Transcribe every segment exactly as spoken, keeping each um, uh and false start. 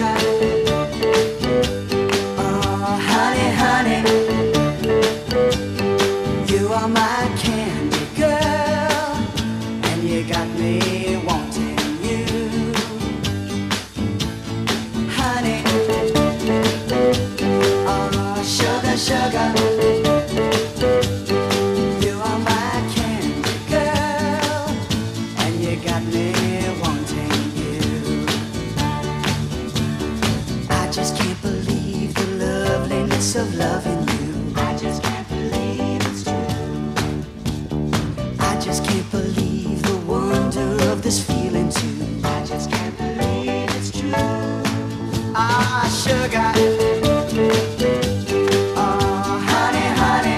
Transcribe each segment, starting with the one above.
sugar. Oh, honey, honey, you are my candy girl, and you got me wanting you. Honey, oh, sugar, sugar, you are my candy girl, and you got me wanting you. I just can't believe the loveliness of loving you. I just can't believe it's true. I just can't believe the wonder of this feeling too. I just can't believe it's true. Ah, sugar. Oh, honey, honey,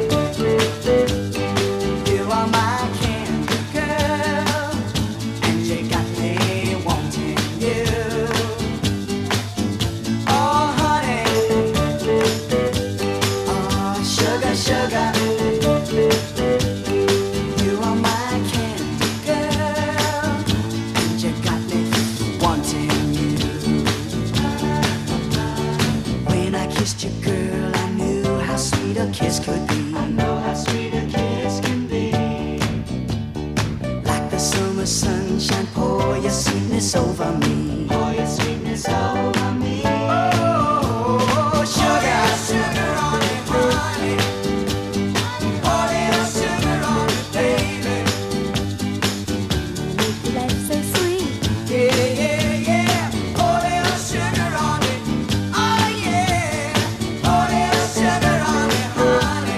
you are my candy girl, and you got me wanting you. Oh, honey, oh, sugar, sugar, you are my candy girl, and you got me wanting you. When I kissed you, girl, I knew how sweet a kiss could be. I know how sweet a kiss can be. Like the summer sunshine, pour your sweetness over me. Pour your sweetness over me. Oh, sugar, sugar on it, honey. Pour little sugar on it, baby. Life so sweet. Yeah, yeah, yeah. Pour little sugar on it. Oh, yeah. Pour little sugar on it, honey.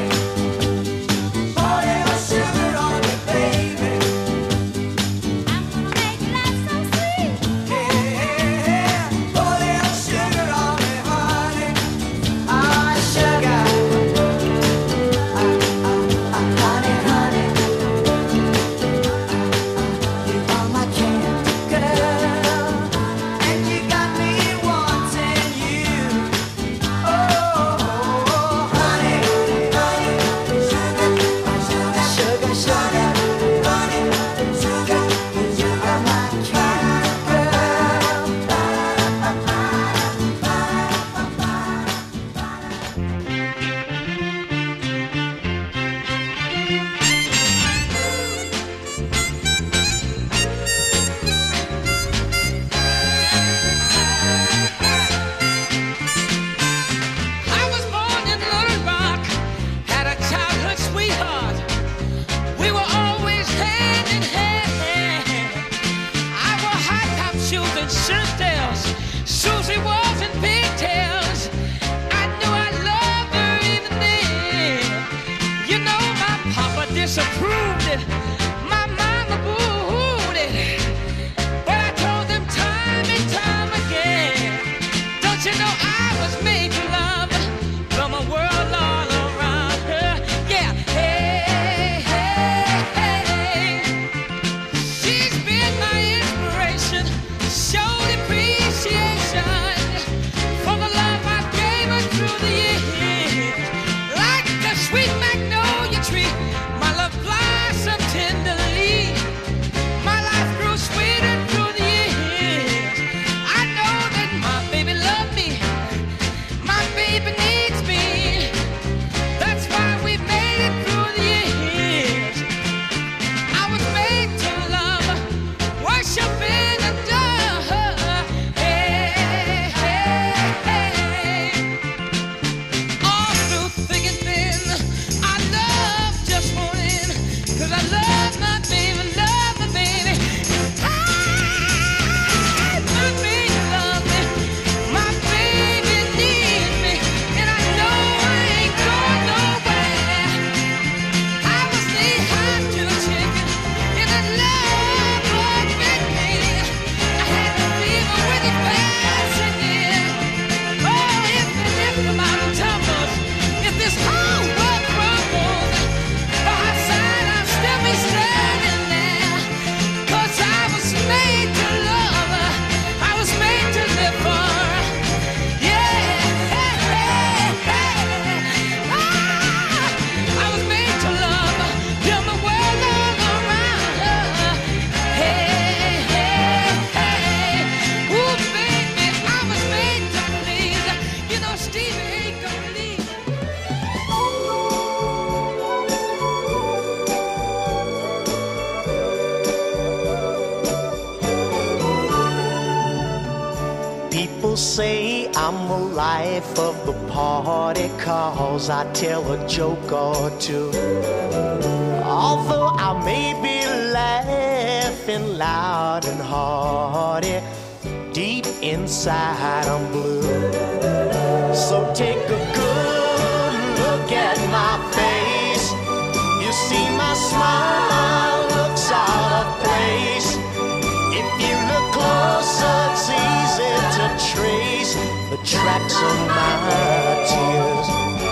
say I'm the life of the party, 'cause I tell a joke or two. Although I may be laughing loud and hearty, deep inside I'm blue. So take a good look at my face. You see my smile looks out of place. If you look closer, it's easy to trace the tracks of my tears.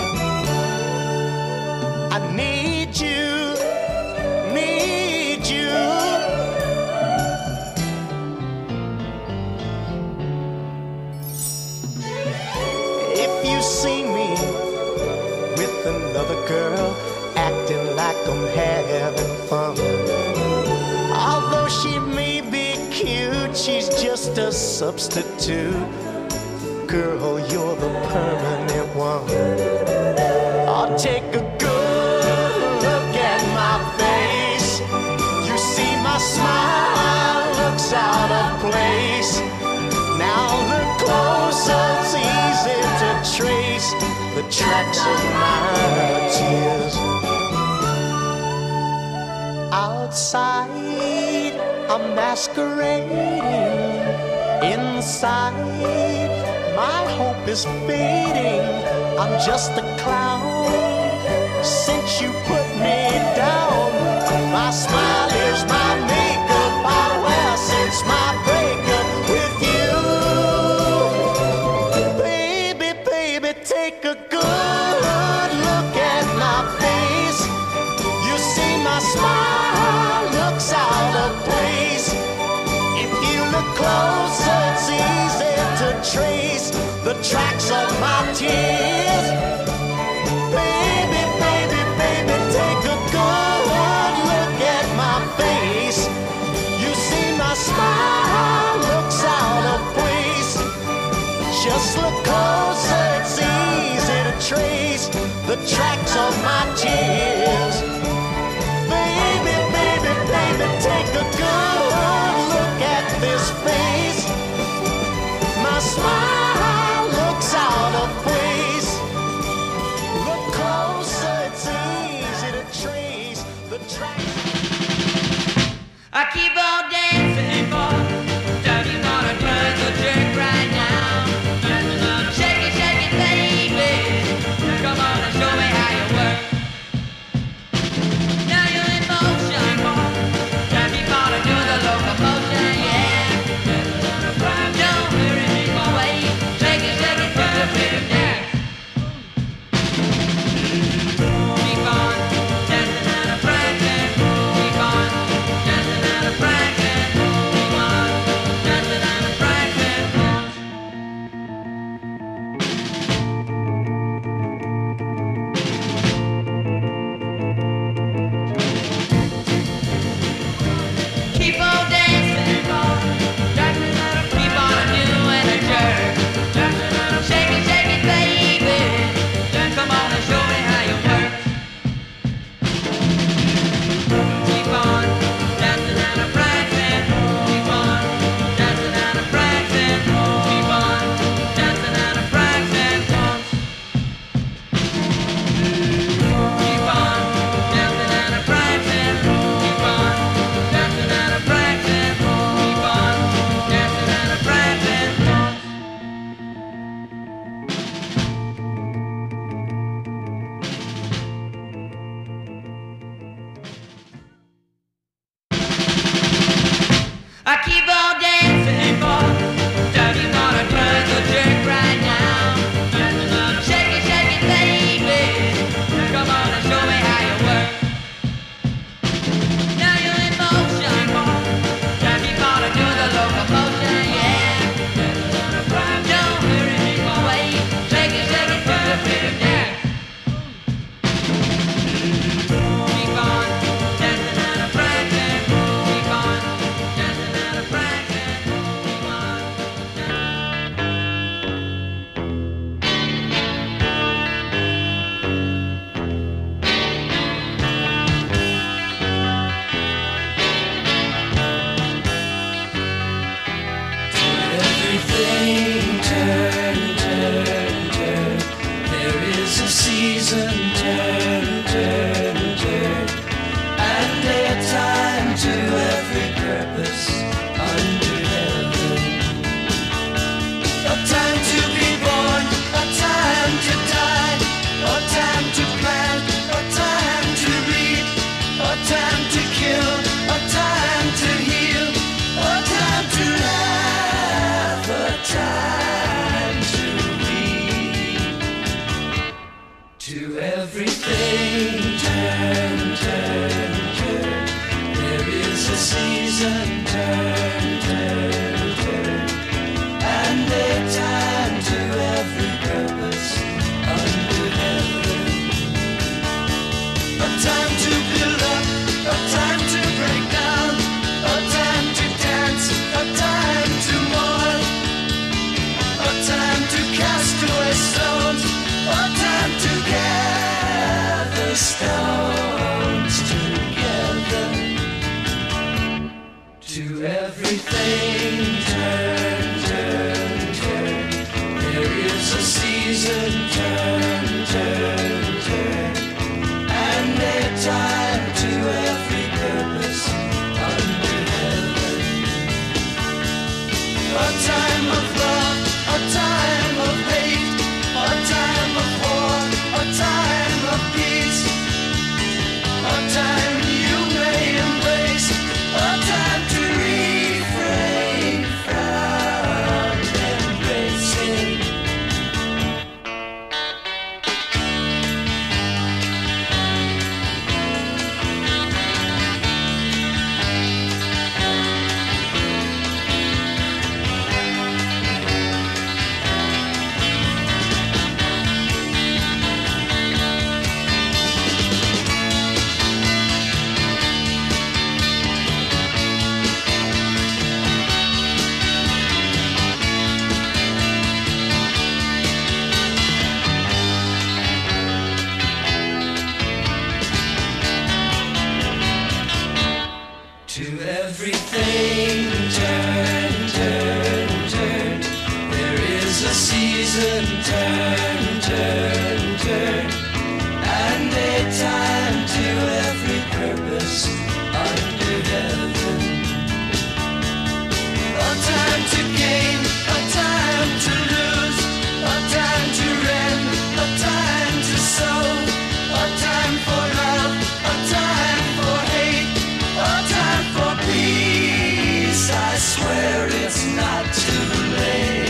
I need you, need you. If you see me with another girl, acting like I'm having fun, although she may be cute, she's just a substitute. Girl, you're the permanent one. I'll take a good look at my face. You see my smile looks out of place. Now look closer, it's easy to trace the tracks of my tears. Outside, I'm masquerading. Inside, my hope is fading. I'm just a clown since you put me down. My smile is my makeup I wear since my breakup with you. Baby, baby, take a good look at my face. You see my smile looks out of place. If you look closer, it's easy to trace the tracks of my tears. Baby, baby, baby, take a good look at my face. You see my smile looks out of place. Just look closer, it's easy to trace the tracks of my tears. Baby, baby, baby, take a good look at this face. My smile looks out of place. Look closer, it's easy to trace the tracks. I keep on dancing, boy. Don't you wanna twerk or jerk right now? Shake it, shake it, baby. Come on and show me how you work. Now you're in motion, boy. Time you wanna do the locomotion, yeah. Don't hurry me away. Shake it, shake it, put the rhythm down. Keep on dancing and a prancing. is a season, turn, turn, turn, and a time to every purpose under heaven. A time of love, a time of hate, a time of war, a time of peace, a time you may embrace, a time to refrain from embracing. To everything, turn, turn, turn. There is a season, turn, turn, turn, and a time to every purpose under heaven. A time to gain, a time to lose, a time to rend, a time to sow, a time for love, a time for hate, a time for peace. I swear it's not too late.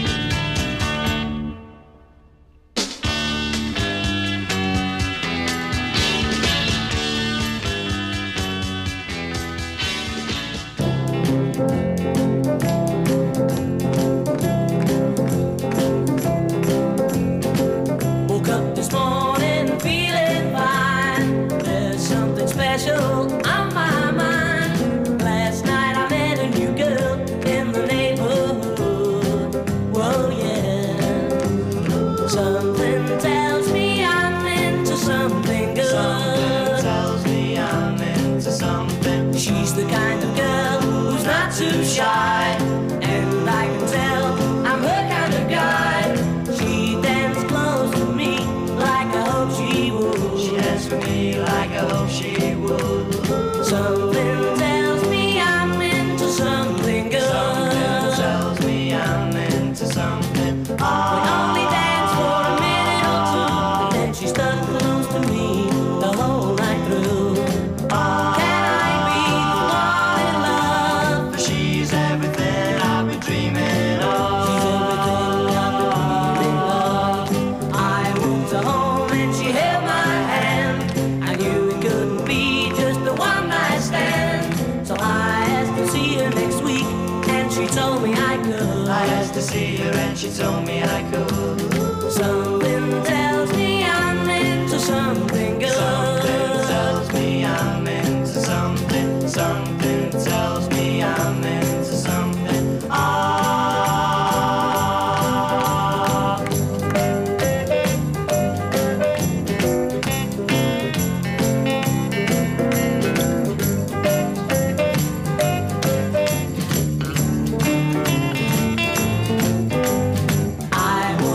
Woke up this morning feeling fine. There's something special on my mind. Last night I met a new girl in the neighborhood. Whoa, yeah. Something tells me I'm into something good. Something tells me I'm into something. She's the kind of girl who's not too shy, and I can tell I'm her kind of guy. She danced close to me like I hope she would. She danced with me like I hope she would. Something tells me I'm into something good. Something tells me I'm into something. We only danced for a minute or two, and then she stuck close to me the whole night through. Can I be the one in love? She's everything I've been dreaming of. She's everything I've been dreaming of. I went to home and she held my hand. I knew it couldn't be just a one night stand. So I asked to see her next week, and she told me I could. I asked to see her and she told me I could. Something tells me I'm into something good. Something tells me I'm into something. Something tells me I'm into something. Ah. I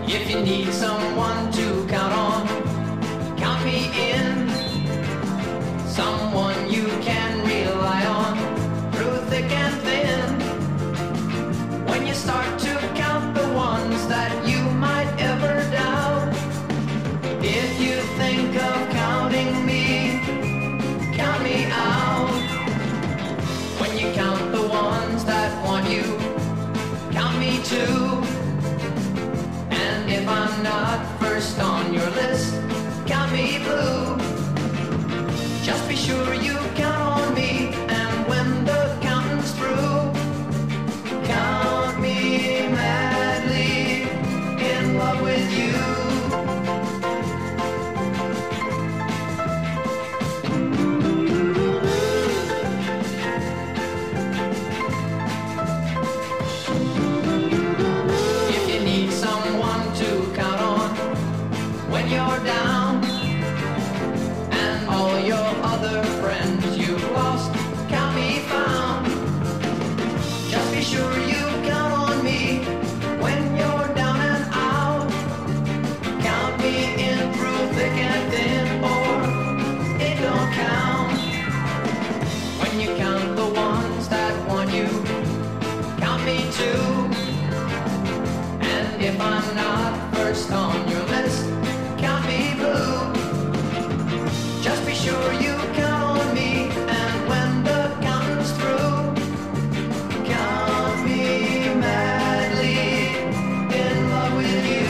If you need someone to count on, count me in. Someone you can rely on through thick and thin. When you start to count the ones that you might ever doubt, if you think of counting me, count me out. When you count the ones that want you, count me too. And if I'm not first on your list, count me blue. Just be sure you count on me, and when the counting's through, count me madly in love with you. If you need someone to count on when you're down, and all your other friends you've lost count me found, just be sure you count on me when you're down and out. Count me in through thick and thin, or it don't count. When you count the ones that want you, count me too. And if I'm not first on your list, count me blue. Just be sure you count on me, and when the counting's through, count me madly in love with you.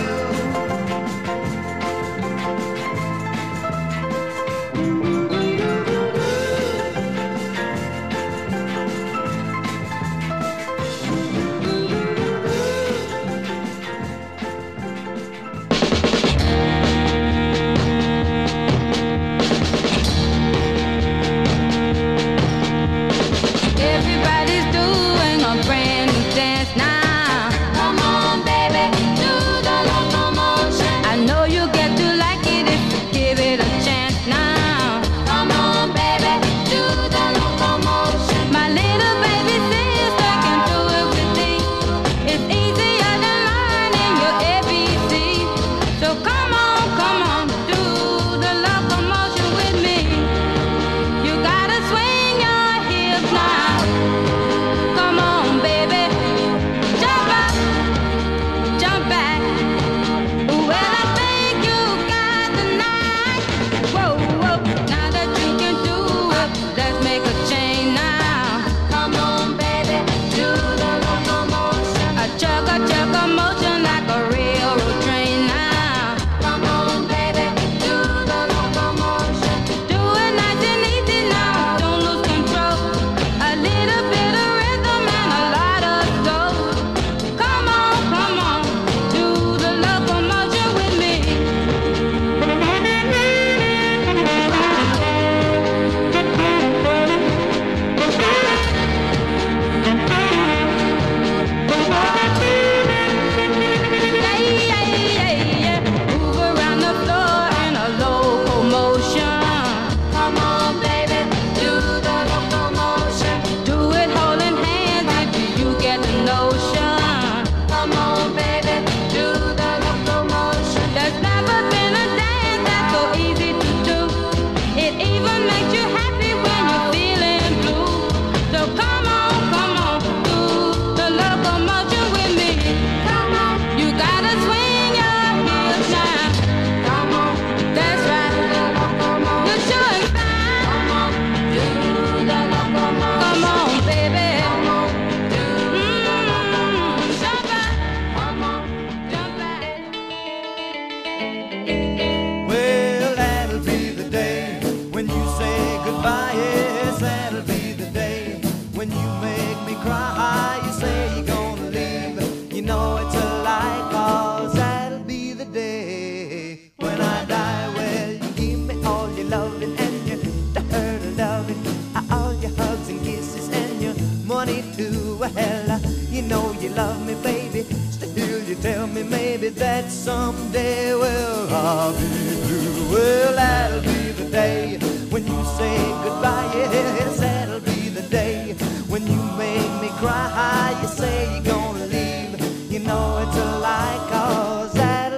Everybody's doing a brand new dance now. Come on, baby, do the locomotion. I know you get to like it if you give it a chance now. Come on, baby, do the locomotion. My little baby sister can do it with me. It's easier than learning your A B C. So come on, come on, do the locomotion with me. You gotta swing your hips now. Come on, baby, jump up, jump back. Well, I think you got the knack. Whoa, whoa, now that you can do it, let's make a change now. Come on, baby, do the locomotion. A chug, a chug, a motion like a railroad train now. Come on, baby, do the locomotion. Do it nice and easy now, don't lose control. A little bit of rhythm and a lot of soul. Come on, come on, do the locomotion with me. Yeah, yeah, yeah, yeah. Move around the floor in a locomotion. Come on, baby, do the locomotion. Do it holding hands if you get the notion. Come on, baby, do the locomotion. There's never been a dance that's so easy to do. It even makes you happy when you're feeling blue. So come on, come on, do the locomotion with me. Come on, you gotta swing your hips now. Come on, that's right. You're showing fine. Come on, do the locomotion. Come on, baby. Come on, do the locomotion. Jump back. Come on, jump back. Well, that'll be the day when you say goodbye. Yes, that'll be the day when you make me cry. You say you're gonna leave, you know it's a lie, 'cause that'll be the day when I die. Well, you give me all your loving and your hurt loving, all your hugs and kisses and your money too. Well, you know you love me, baby. Still, you tell me maybe that someday, well, I'll be blue. Well, that'll be the day when you say goodbye. Yes, that'll be the day when you make me cry. You say you're gonna leave, you know it's a lie, 'cause that'll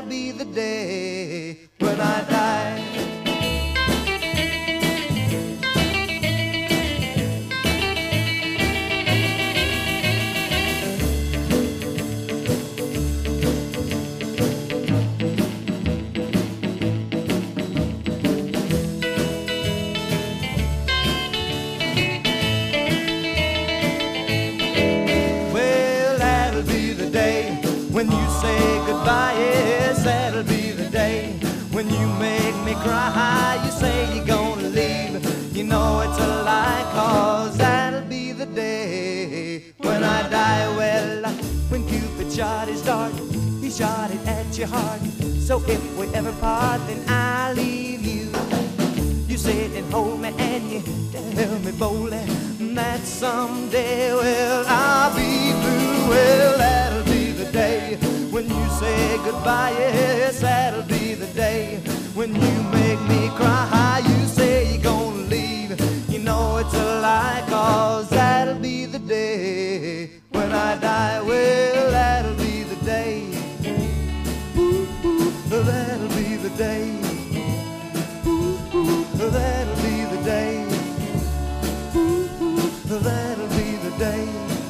when you say goodbye. Yes, that'll be the day when you make me cry. You say you're gonna leave, you know it's a lie, 'cause that'll be the day when I die. Well, when Cupid shot his dart, he shot it at your heart. So if we ever part, then I'll leave you. You sit and hold me and you tell me boldly that someday, well, I'll be through. Well, that'll be the day when you say goodbye. Yes, that'll be the day when you make me cry. You say you're gonna leave, you know it's a lie, 'cause that'll be the day when I die. Well, that'll be the day. Ooh, ooh, that'll be the day. Ooh, ooh, that'll be the day. Ooh, ooh, that'll be the day.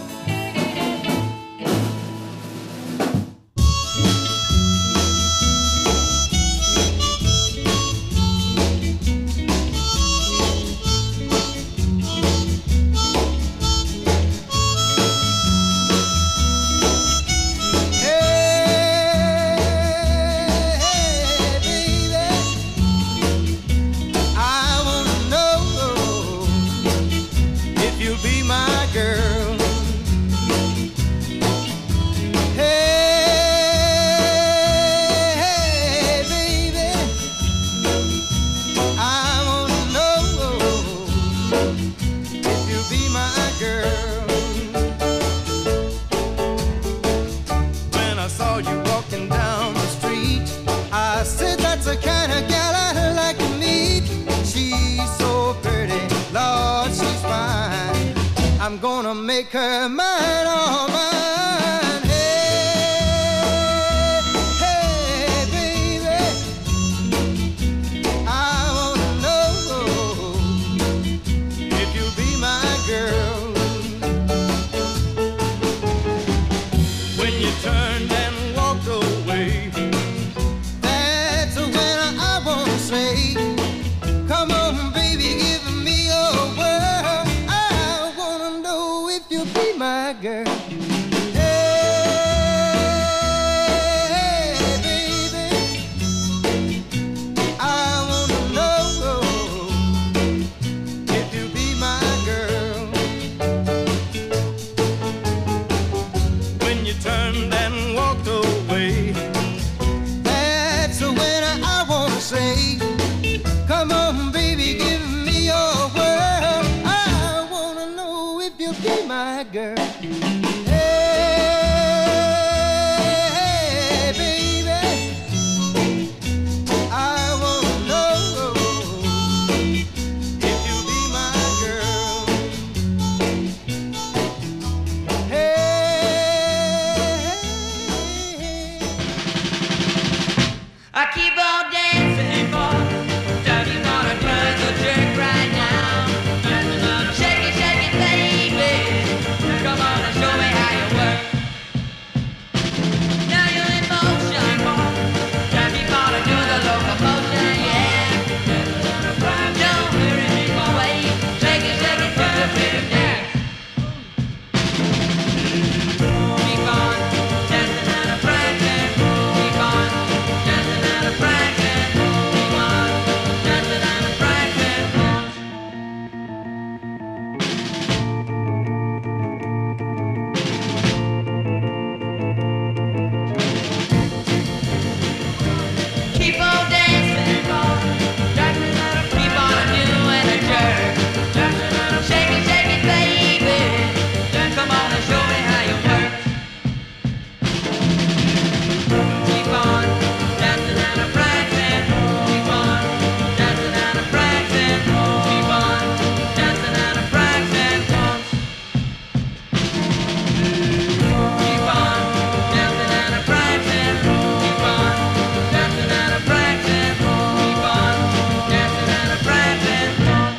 I'm gonna make her mine, all mine. Hey, hey, baby, I wanna know if you'll be my girl. When you turned and walked away, that's when I wanna say, come on, baby, give me your word. You'll be my girl. Hey, baby, I wanna know if you'll be my girl. When you turned and walked away, that's when I wanna say, come on, baby, give me your word. I wanna know if you'll be my girl. Hey, baby, I wanna know if you'll be my girl. Hey, I keep on dancing, boy. Don't you wanna try the jerk right now? Shake it, shake it, baby. Come on and show me how you work. Now you're in motion, boy. Time you gonna do the locomotion, yeah. Don't hurry me away. Shake it, shake it, shake it, shake it, dance. Keep on dancing and a practicing. Keep on dancing and a practicing. Keep on dancing and a practicing. Keep on dancing, boy. Keep on doing a jerk. Shake it, shake it, baby. Come on and show me how you work. Keep on dancing and a practicing. Keep on dancing and a practicing. Keep on dancing and a practicing. Keep on dancing and a practicing. Keep on dancing and a practicing. Keep on dancing and a practicing.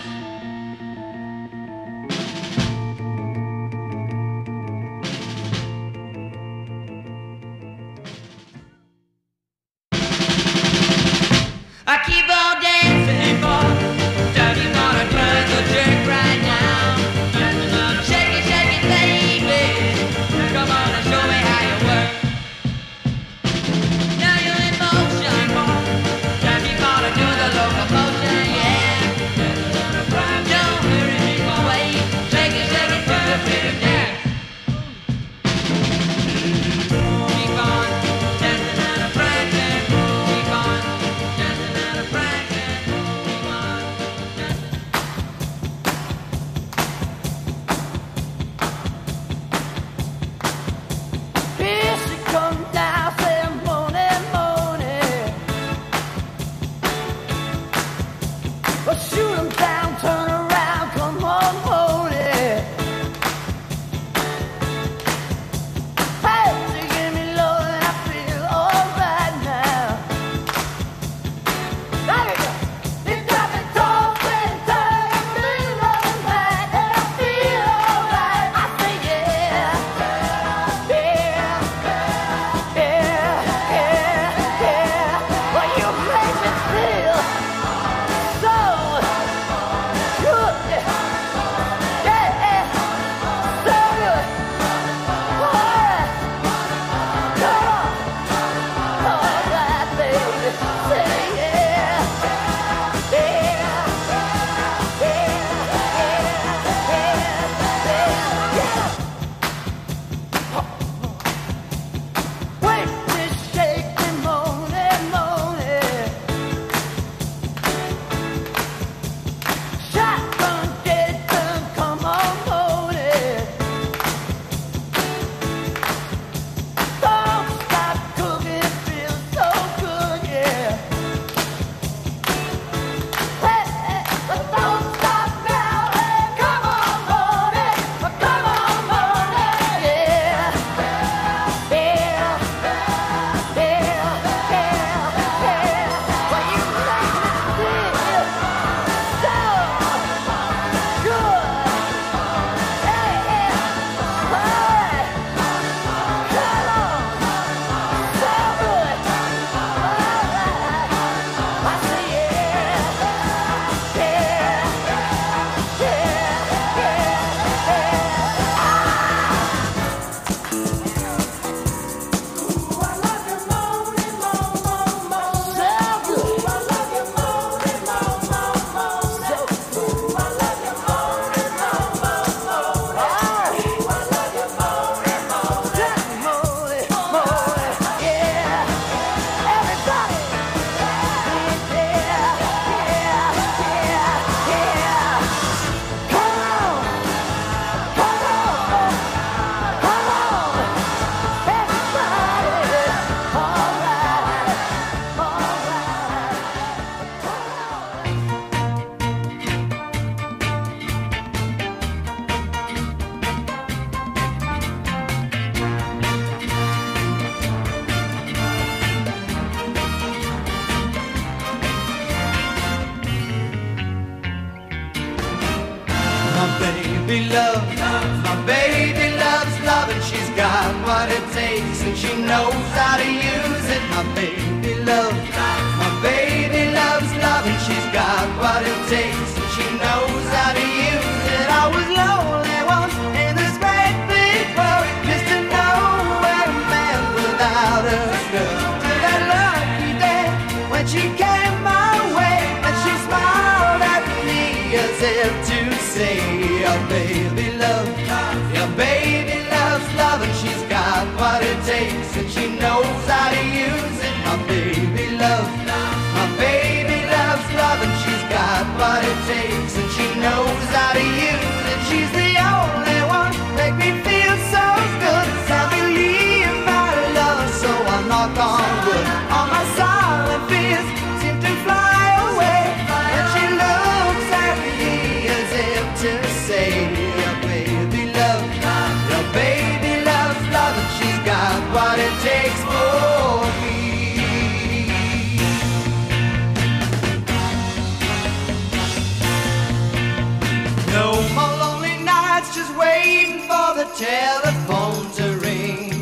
I keep on dancing, boy. Don't you wanna try the jerk right now? Shake it, shake it, baby. Come on and show me how you work. love. My baby loves love and she's got what it takes and she knows how to use it. My baby love. My baby loves love and she's got what it takes and she knows how to use it. I was lonely once in this great big world, just to know where a man without a girl. To that lucky day when she came my way and she smiled at me as if to say, your baby love, your baby loves love and she's got what it takes and she knows how to use it. My baby love, my baby loves love and she's got what it takes and she knows how to use it. She's the only one make me feel so good. I believe my love, so I knock on wood. All my silent fears seem to fly away and she looks at me as if to say, your baby love, your baby loves love and she's got what it takes for me. No more lonely nights just waiting for the telephone to ring.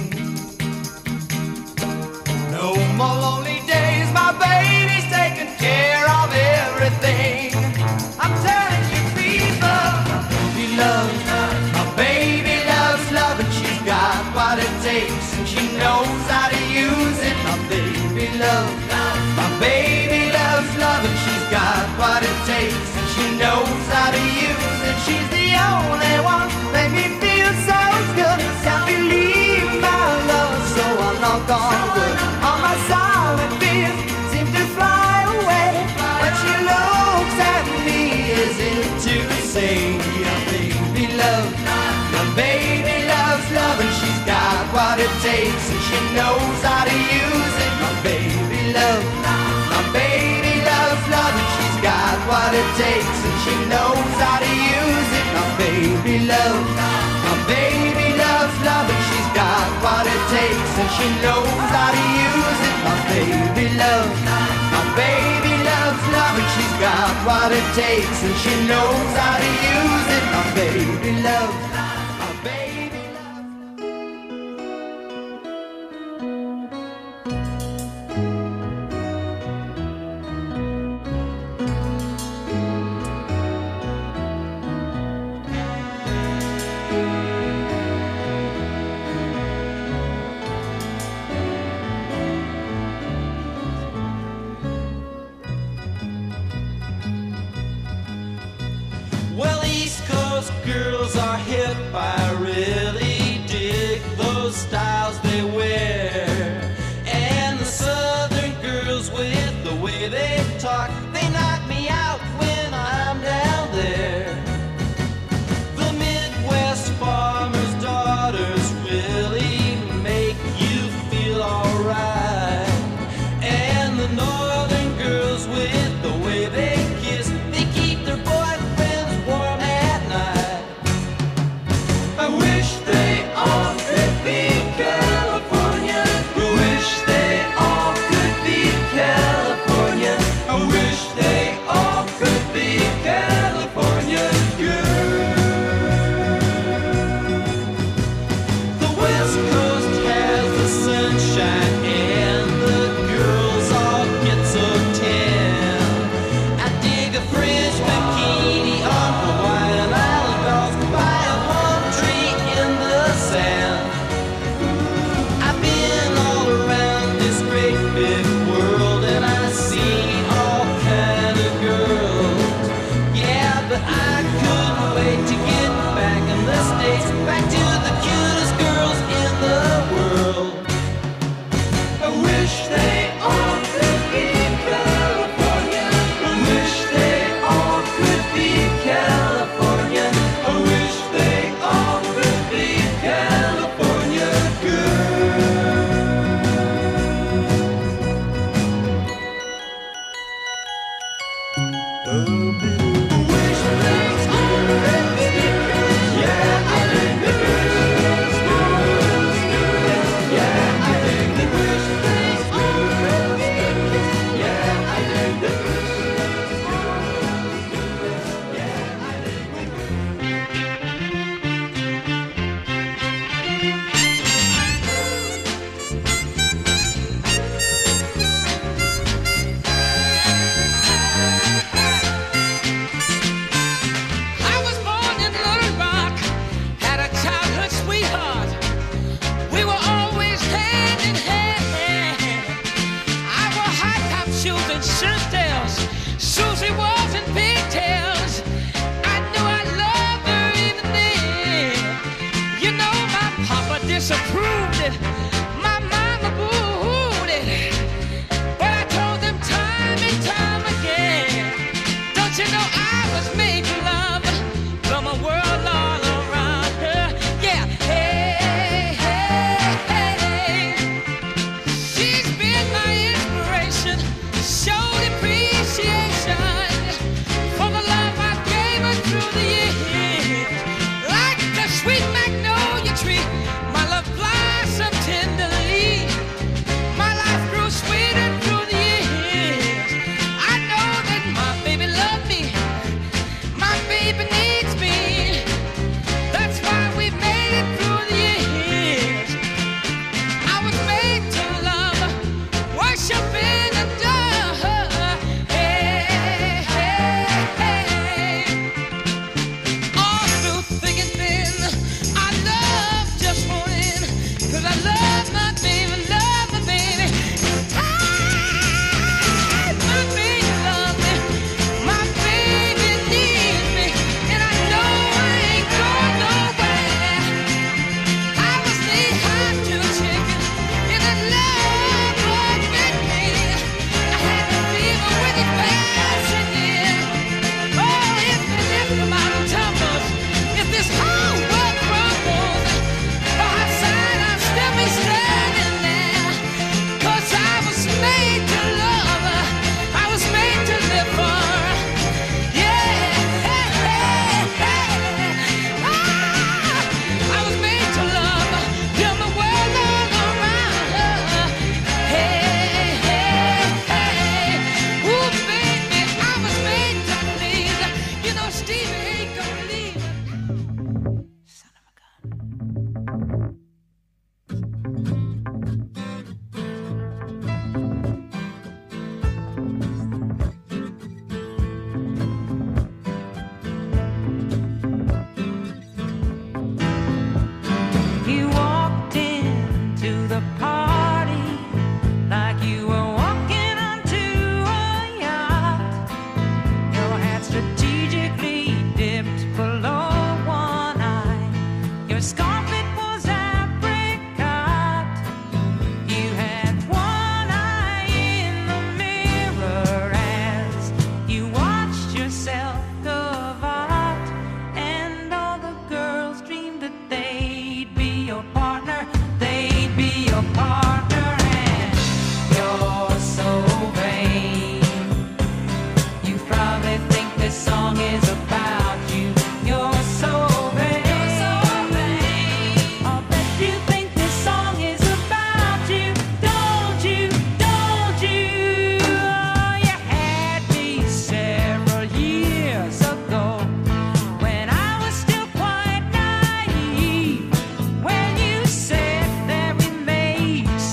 No more lonely days, my baby's taking care of everything. I'm telling you people, my baby loves, my baby loves love and she's got what it takes and she knows how to use it. My baby loves, my baby loves love and she's got what it takes and she knows how to use it. She's the only one make me feel so good. Can't believe my love, so I knock on wood. All my silent fears seem to fly away when she looks at me as if to say, your baby love, my baby loves love and she's got what it takes and she knows how to use it. My baby love, my baby loves love and she's got what it takes and she knows how to use it. My baby love, my baby loves love and she's got what it takes and she knows how to use it. My baby love, my baby loves love and she's got what it takes and she knows how to use it. My baby love, my baby love. Well, East Coast girls are hip. I really dig those styles they wear. And the Southern girls with the way they talk, they knock me out when I'm down there. The Midwest farmers' daughters really make you feel alright. And the Northern girls with the way they kiss, they keep their boyfriends warm at night. I wish they all could be California. moved it. My mama booed it. But I told them time and time again, don't you know I was made to love from a world all around her? Yeah, hey, hey, hey. She's been my inspiration, showed appreciation for the love I gave her through the years. Like a sweet magnolia tree, my love blossomed tenderly. My life grew sweeter through the years. I know that my baby loved me, my baby needs me. That's why we made it through the years. I was made to love, worship and adore her. Hey, hey, hey. All through thick and thin, I love just one in, 'cause I love my baby, love my baby. Ah, my baby loves me, my baby needs me, and I know I ain't going nowhere. I was knee-high to a chicken, and the love was with me. I had the fever with it passing in. Oh, if the if the mountain tumbles, if this whole world crumbles, by her side I'll still be standing there. 'Cause I was made to love her, I was made to live for her. Yeah, hey, hey, hey. Ah, I was made to love her, feel the world all around her. Hey, hey, hey. Ooh, baby, I was made to please her. You know Stevie ain't gonna leave her. Son of a gun. You walked into the party like you were walking onto a yacht. Your hat strategically dipped below one eye. Your scarf, it was apricot. You had one eye in the mirror as you watched yourself carve out. And all the girls dreamed that they'd be your partner, they'd be your partner. And you're so vain, you probably think this song is about you. You're so vain, you're so vain. I'll bet you think this song is about you, don't you, don't you? Oh, you had me several years ago when I was still quite naive. When you said that we made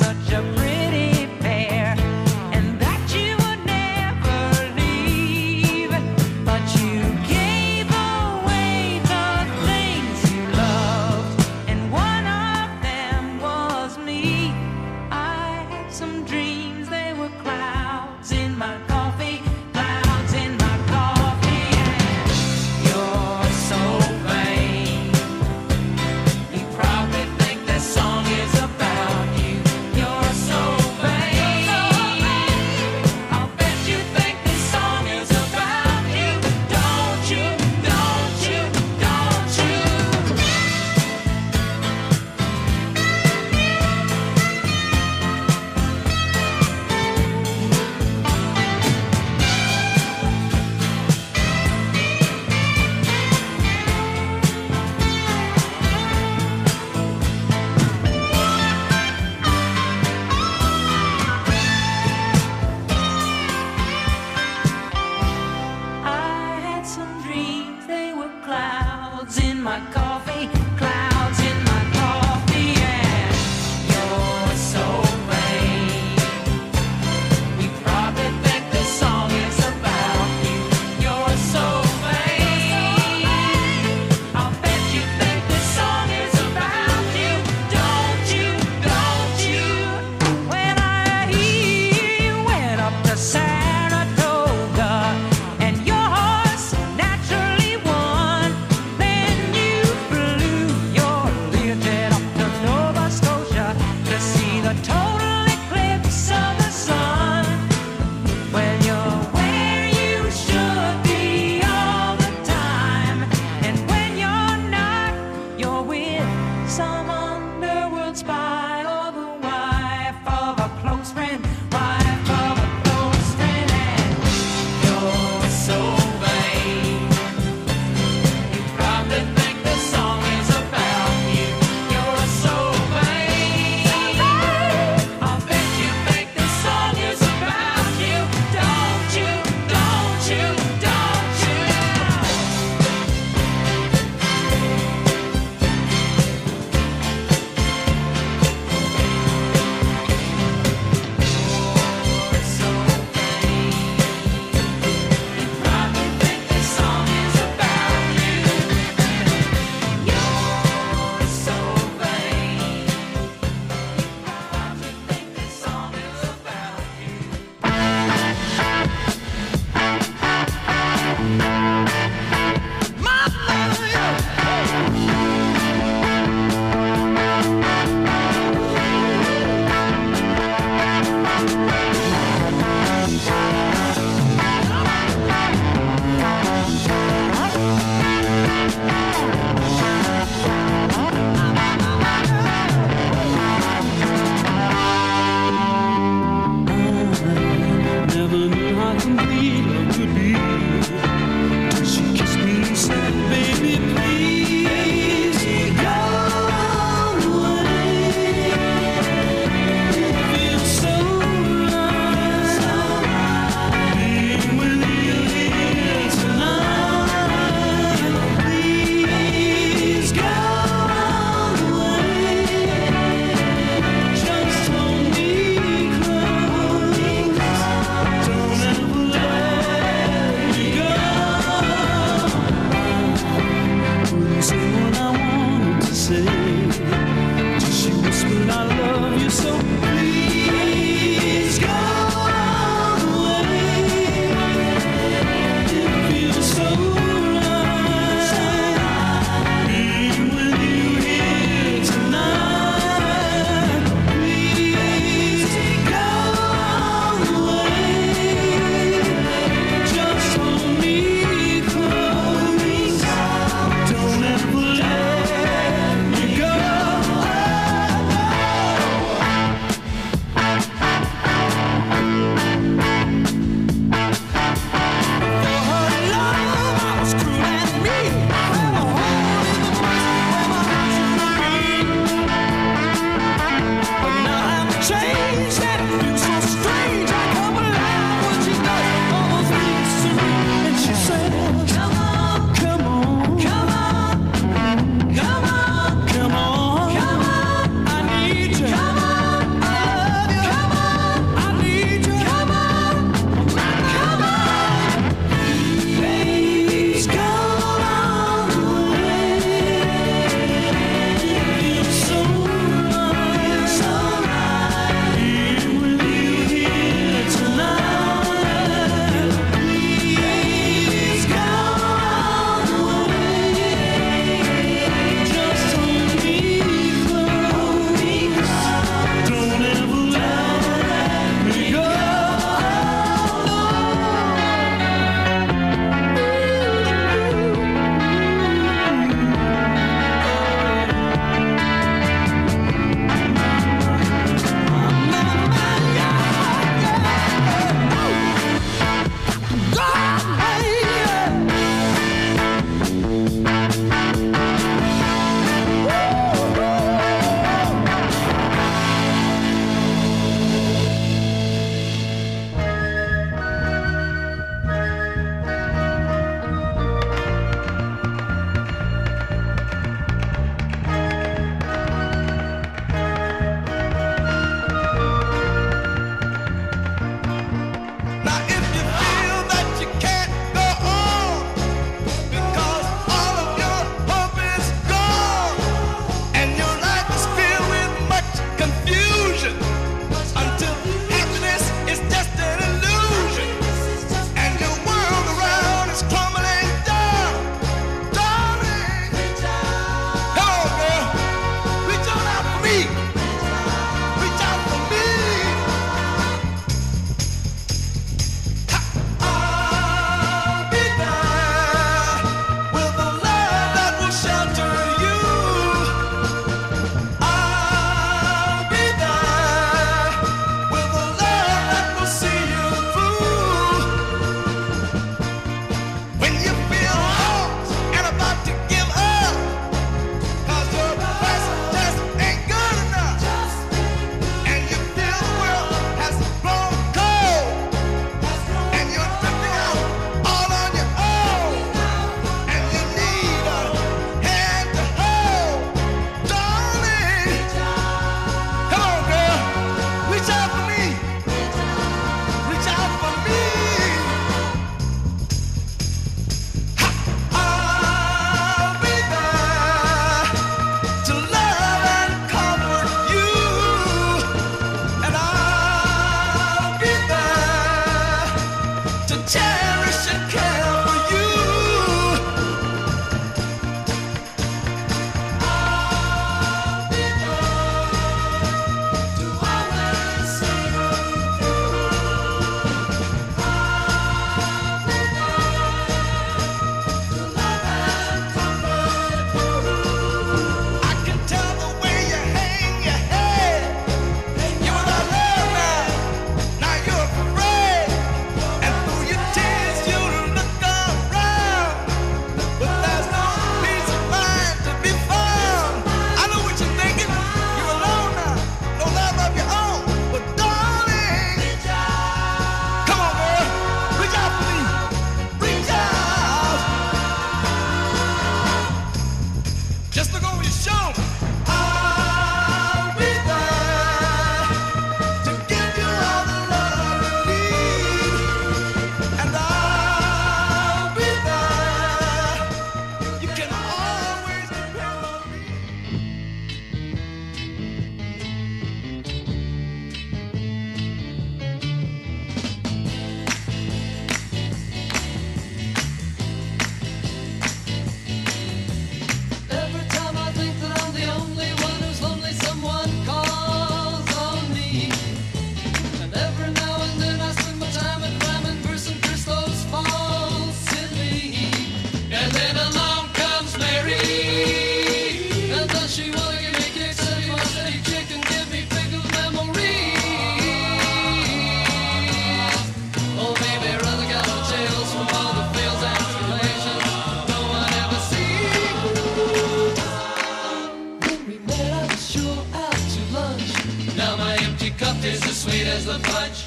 is as sweet as the punch.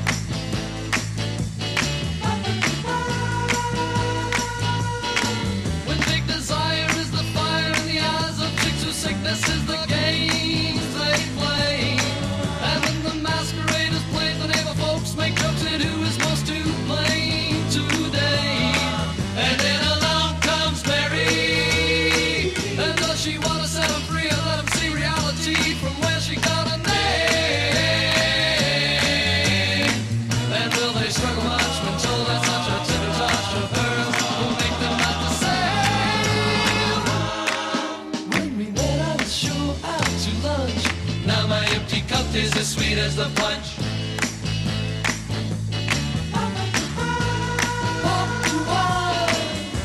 When big desire is the fire in the eyes of chicks whose sickness is the games they play. And when the masquerade is played, the neighbor folks make jokes at who is most to blame today. And then along comes Mary, and does she want to set him free and let him see reality from where she got a name? And will they struggle much when told that such a tender touch of hers will make them not the same? Bring me that I was sure out to lunch. Now my empty cup is as sweet as the punch. Up to one.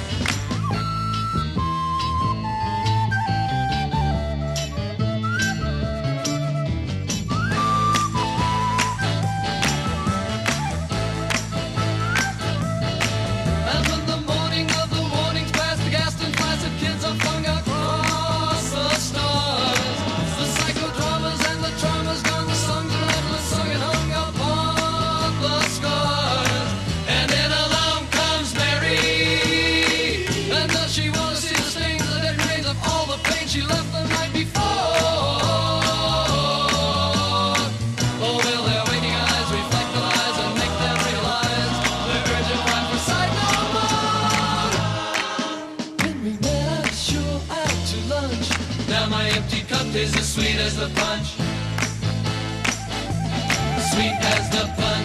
And when the morning of the warnings past, the gassed and flaccid kids are flung across the stars. The psychodramas and the traumas gone, the songs are endless, sung and hung upon the scars. And then along comes Mary, and does she want to see the stains, the dead remains of all the pain she left the night before? Or will their waking eyes reflect the lies and make them realize the urgent cry for sight no more? Bring me that I'm sure out to lunch. Now my empty cup is as sweet as the punch. Sweet as the punch.